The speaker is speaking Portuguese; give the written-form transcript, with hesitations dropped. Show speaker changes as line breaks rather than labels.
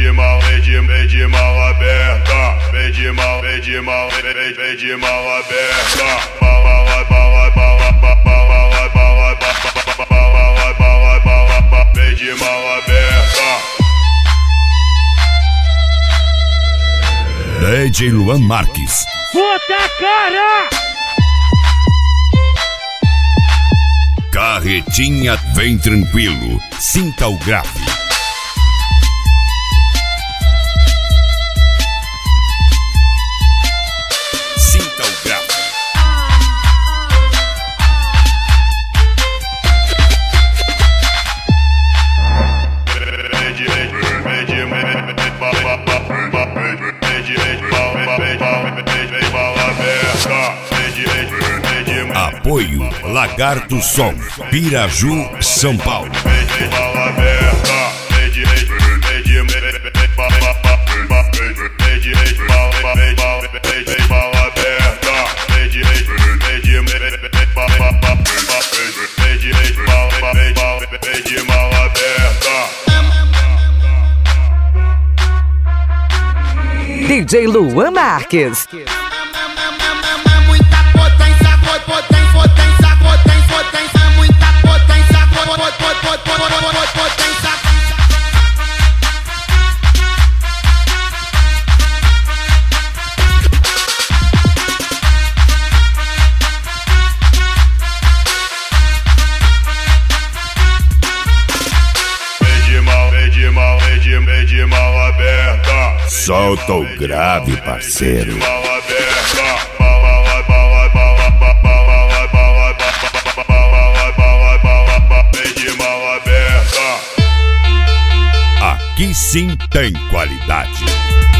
vem de mão aberta, vem de mão aberta, vem de mão aberta.
DJ Luan Marques.
Puta cara!
Carretinha vem tranquilo, sinta o grave. Sinta o grave. Apoio Lagarto Som, Piraju, São Paulo.
DJ Luan Marques.
De mão aberta.
Solta o grave, parceiro.
De mão aberta. Vem de mão aberta.
Aqui sim tem qualidade.